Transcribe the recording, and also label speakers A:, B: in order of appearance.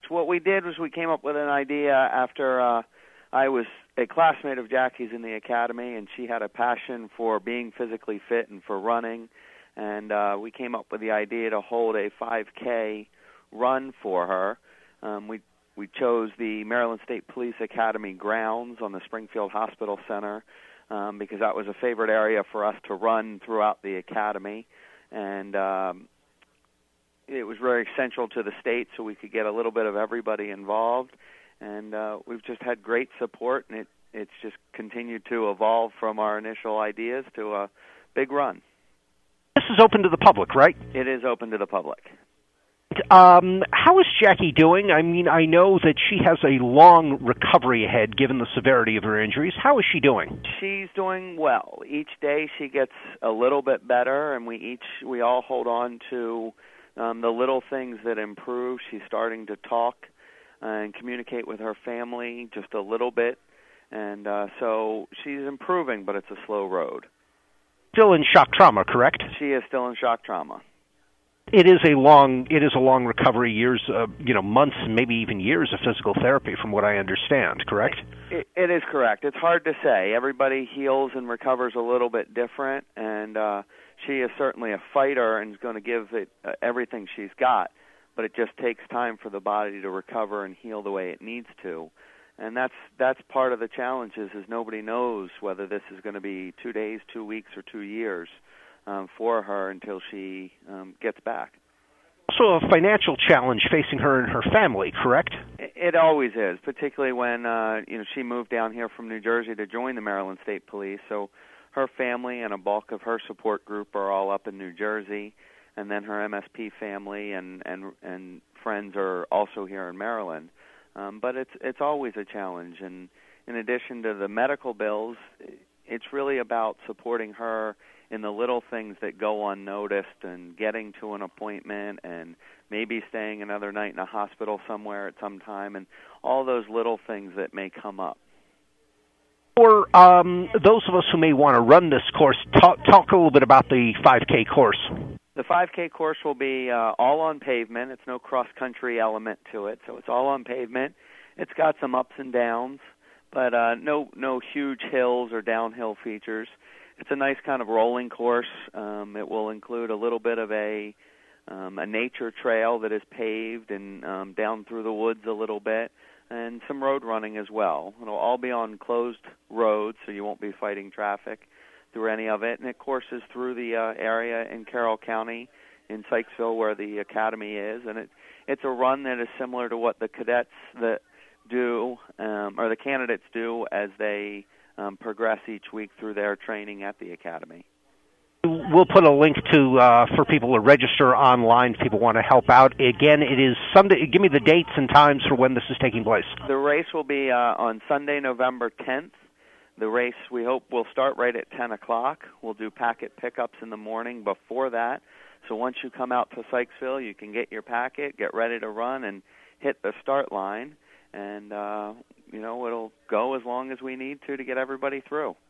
A: What we did was we came up with an idea after I was a classmate of Jackie's in the academy, and she had a passion for being physically fit and for running. And we came up with the idea to hold a 5K run for her. We chose the Maryland State Police Academy grounds on the Springfield Hospital Center because that was a favorite area for us to run throughout the academy. And it was very essential to the state so we could get a little bit of everybody involved. And we've just had great support, and it's just continued to evolve from our initial ideas to a big run.
B: This is open to the public, right?
A: It is open to the public.
B: How is Jackie doing? I mean, I know that she has a long recovery ahead given the severity of her injuries. How is she doing?
A: She's doing well. Each day she gets a little bit better, and we all hold on to the little things that improve. She's starting to talk and communicate with her family just a little bit, and so she's improving, but it's a slow road.
B: Still in shock trauma, correct?
A: She is still in shock trauma.
B: It is a long recovery, years, months, maybe even years of physical therapy, from what I understand. Correct?
A: It is correct. It's hard to say. Everybody heals and recovers a little bit different, and she is certainly a fighter and is going to give it everything she's got. But it just takes time for the body to recover and heal the way it needs to, and that's part of the challenge. Is nobody knows whether this is going to be 2 days, 2 weeks, or 2 years. For her until she gets back.
B: Also a financial challenge facing her and her family, correct?
A: It always is, particularly when she moved down here from New Jersey to join the Maryland State Police. So her family and a bulk of her support group are all up in New Jersey, and then her MSP family and friends are also here in Maryland. But it's always a challenge, and in addition to the medical bills, it's really about supporting her in the little things that go unnoticed and getting to an appointment and maybe staying another night in a hospital somewhere at some time and all those little things that may come up.
B: For those of us who may want to run this course, talk a little bit about the 5K course.
A: The 5K course will be all on pavement. It's no cross-country element to it, so it's all on pavement. It's got some ups and downs, but no huge hills or downhill features. It's a nice kind of rolling course. It will include a little bit of a nature trail that is paved and down through the woods a little bit, and some road running as well. It'll all be on closed roads, so you won't be fighting traffic through any of it. And it courses through the area in Carroll County, in Sykesville, where the academy is. And it's a run that is similar to what the cadets that do, or the candidates do, as they progress each week through their training at the academy.
B: We'll put a link to for people to register online if people want to help out. Again, it is Sunday. Give me the dates and times for when this is taking place.
A: The race will be on Sunday, November 10th. The race, we hope, will start right at 10 o'clock. We'll do packet pickups in the morning before that. So once you come out to Sykesville, you can get your packet, get ready to run, and hit the start line. And it'll go as long as we need to get everybody through.